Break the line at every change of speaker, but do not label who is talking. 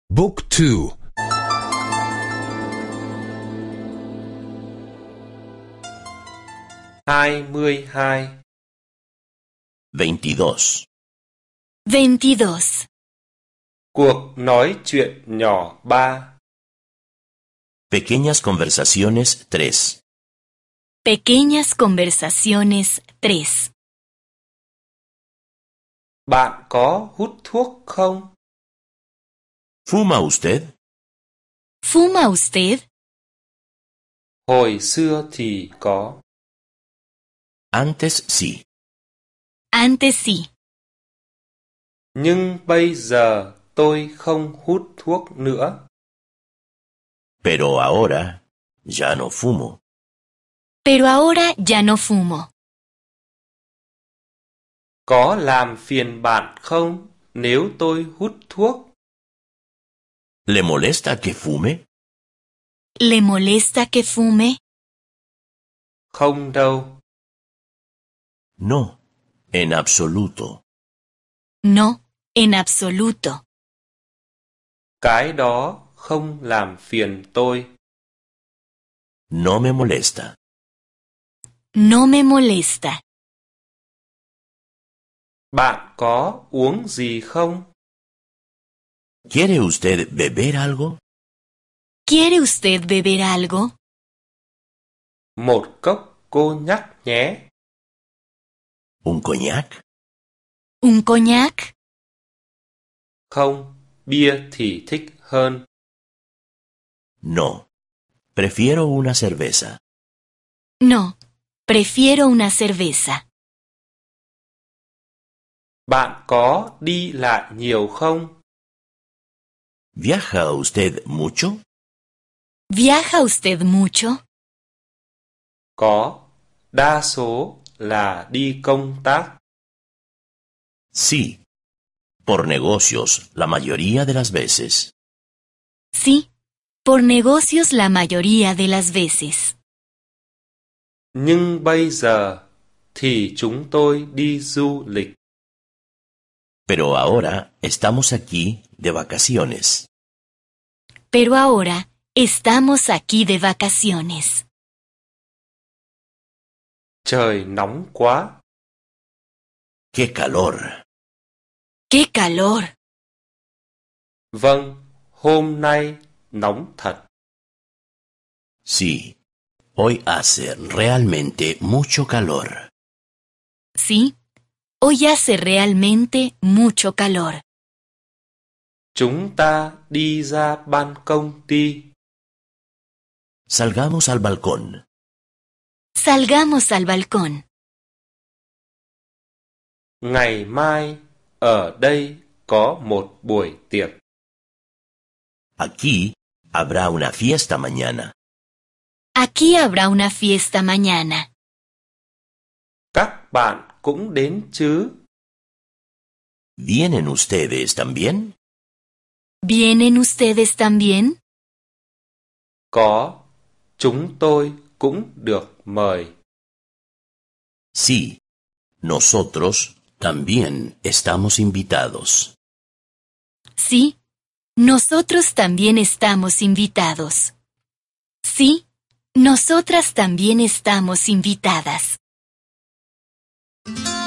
Book 2.
22.
22.
22.
Cuộc nói chuyện nhỏ 3.
Pequeñas conversaciones 3.
Pequeñas conversaciones 3.
Bạn có hút thuốc không?
¿Fuma usted?
¿Fuma usted?
Hồi xưa thì có.
Antes sí,
Antes sí,
Nhưng bây giờ tôi không hút thuốc nữa.
pero ahora ya no fumo.
pero ahora ya no fumo.
Có làm phiền bạn không nếu tôi hút thuốc?
¿Le molesta que fume?
¿Le molesta que fume?
Không đâu.
No, en absoluto.
No, en absoluto.
Cái đó không làm phiền tôi.
No me molesta.
No me molesta.
Bạn có uống gì không?
¿Quiere usted beber algo?
¿Quiere usted beber algo?
Một cốc cô nhắc nhé.
¿Un coñac?
¿Un coñac?
Không, bia thì thích hơn.
No, prefiero una cerveza.
No, prefiero una cerveza.
Bạn có đi lại nhiều không?
¿Viaja usted mucho?
¿Viaja usted mucho?
Có, đa số là đi công tác.
Sí, por negocios la mayoría de las veces.
Sí, por negocios la mayoría de las veces.
Nhưng bây giờ thì chúng tôi đi du lịch.
Pero ahora estamos aquí de vacaciones.
Pero ahora estamos aquí de vacaciones.
Trời nóng quá.
¡Qué calor!
¡Qué calor!
Vâng, hôm nay nóng thật.
Sí, hoy hace realmente mucho calor.
Sí, hoy hace realmente mucho calor.
Chúng ta đi ra ban công đi.
Salgamos al balcón.
Salgamos al balcón.
Ngày mai ở đây có một buổi tiệc.
Aquí habrá una fiesta mañana.
Aquí habrá una fiesta mañana.
Các bạn cũng đến chứ?
¿Vienen ustedes también?
¿Vienen ustedes también?
Có, chúng tôi cũng được mời.
Sí, nosotros también estamos invitados.
Sí, nosotros también estamos invitados. Sí, nosotras también estamos invitadas.